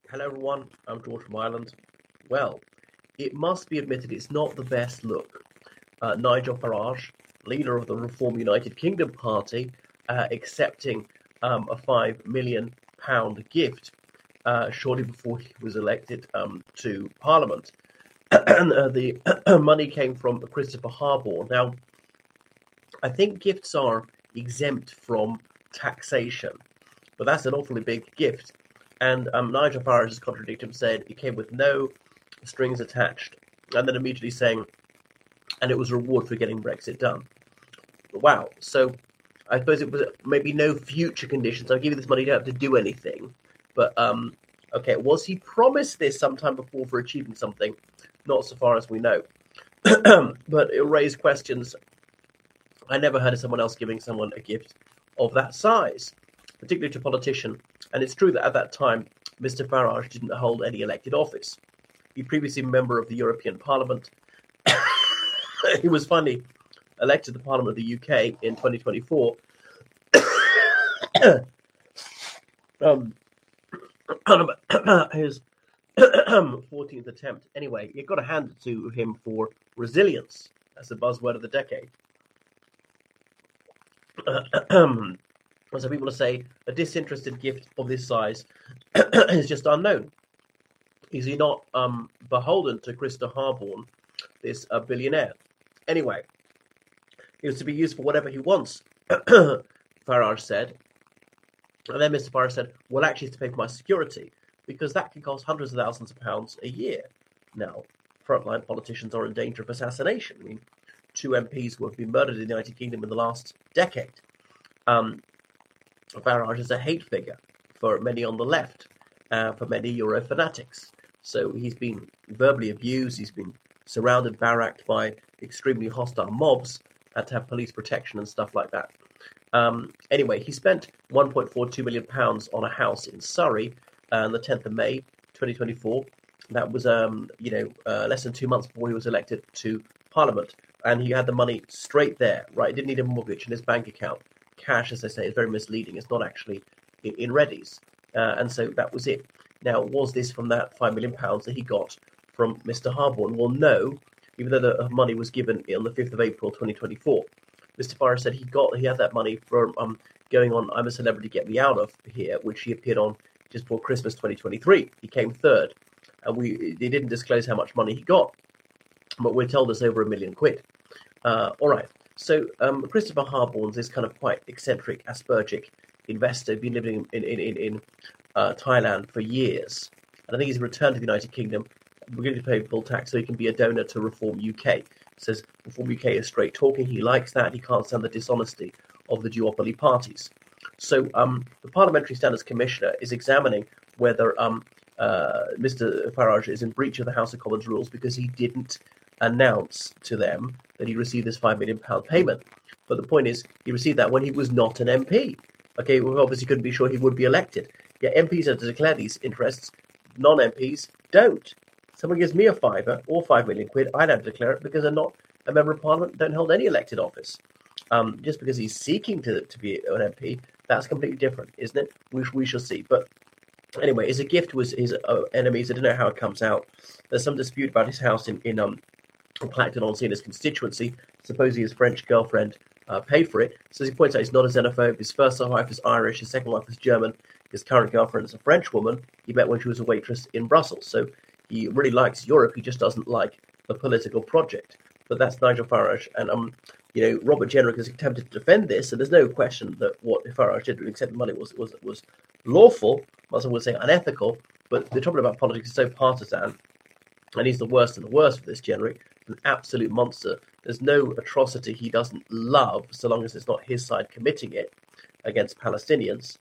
Hello everyone, I'm George from Ireland. Well, it must be admitted it's not the best look. Nigel Farage, leader of the Reform United Kingdom party, accepting a £5 million gift shortly before he was elected to Parliament. And the money came from Christopher Harbour. Now, I think gifts are exempt from taxation, but that's an awfully big gift. And Nigel Farage has contradicted him, said it came with no strings attached, and then immediately saying, and it was a reward for getting Brexit done. Wow. So I suppose it was maybe no future conditions. I'll give you this money, you don't have to do anything. But okay, was he promised this sometime before for achieving something? Not so far as we know. But it raised questions. I never heard of someone else giving someone a gift of that size, particularly to a politician. And it's true that at that time, Mr. Farage didn't hold any elected office. He previously a member of the European Parliament. He was finally elected to the Parliament of the UK in 2024. His 14th attempt. Anyway, you've got to hand it to him for resilience. That's the buzzword of the decade. So people say a disinterested gift of this size is just unknown. Is he not beholden to Christopher Harbour, this billionaire? Anyway, he was to be used for whatever he wants, Farage said. And then Mr. Farage said, well, actually, it's to pay for my security, because that can cost hundreds of thousands of pounds a year. Now, frontline politicians are in danger of assassination. I mean, 2 MPs who have been murdered in the United Kingdom in the last decade. Farage is a hate figure for many on the left, for many Euro fanatics. So he's been verbally abused, he's been surrounded, barracked by extremely hostile mobs, had to have police protection and stuff like that. Anyway, he spent £1.42 million on a house in Surrey on the 10th of May 2024. That was, less than 2 months before he was elected to Parliament. And he had the money straight there, right? He didn't need a mortgage in his bank account. Cash, as they say, is very misleading. It's not actually in readies. And so that was it. Now, was this from that £5 million that he got from Mr. Harbour? Well, no, even though the money was given on the 5th of April 2024. Mr. Farage said he had that money from going on I'm a Celebrity, Get Me Out of Here, which he appeared on just before Christmas 2023. He came third. And they didn't disclose how much money he got, but we're told it's over £1 million. All right. So Christopher Harbour's this kind of quite eccentric, Aspergic investor, been living in Thailand for years. And I think he's returned to the United Kingdom, beginning to pay full tax so he can be a donor to Reform UK. Says Reform UK is straight talking. He likes that. He can't stand the dishonesty of the duopoly parties. So the Parliamentary Standards Commissioner is examining whether Mr. Farage is in breach of the House of Commons rules because he didn't announce to them that he received this £5 million payment. But the point is, he received that when he was not an MP. Okay, well, obviously couldn't be sure he would be elected. Yet MPs have to declare these interests. Non-MPs don't. Someone gives me a fiver or £5 million, I'd have to declare it because I'm not a member of Parliament, don't hold any elected office. Just because he's seeking to be an MP, that's completely different, isn't it? We shall see. But anyway, it's a gift to his enemies. I don't know how it comes out. There's some dispute about his house in Clacton-on-Sea in his constituency. Supposedly his French girlfriend paid for it. So as he points out, he's not a xenophobe. His first wife is Irish. His second wife is German. His current girlfriend is a French woman he met when she was a waitress in Brussels. So he really likes Europe. He just doesn't like the political project. But that's Nigel Farage. And, Robert Jenrick has attempted to defend this. And there's no question that what Farage did to accept the money was lawful. Some would say unethical. But the trouble about politics is so partisan. And he's the worst of the worst for this Jenrick. An absolute monster. There's no atrocity he doesn't love, so long as it's not his side committing it against Palestinians.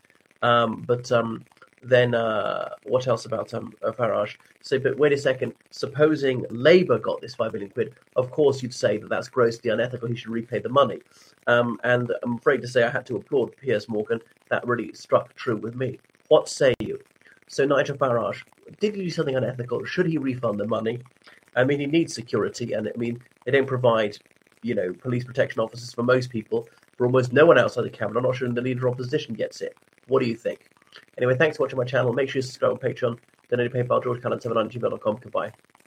Then what else about Farage? So, but wait a second. Supposing Labour got this £5 million, of course you'd say that that's grossly unethical. He should repay the money. And I'm afraid to say I had to applaud Piers Morgan. That really struck true with me. What say you? So Nigel Farage, did he do something unethical? Should he refund the money? I mean, he needs security, and I mean, they don't provide, police protection officers for most people. For almost no one outside the cabinet. I'm not sure the leader of opposition gets it. What do you think? Anyway, thanks for watching my channel. Make sure you subscribe on Patreon. Donate PayPal, georgecallan7@gmail.com. Goodbye.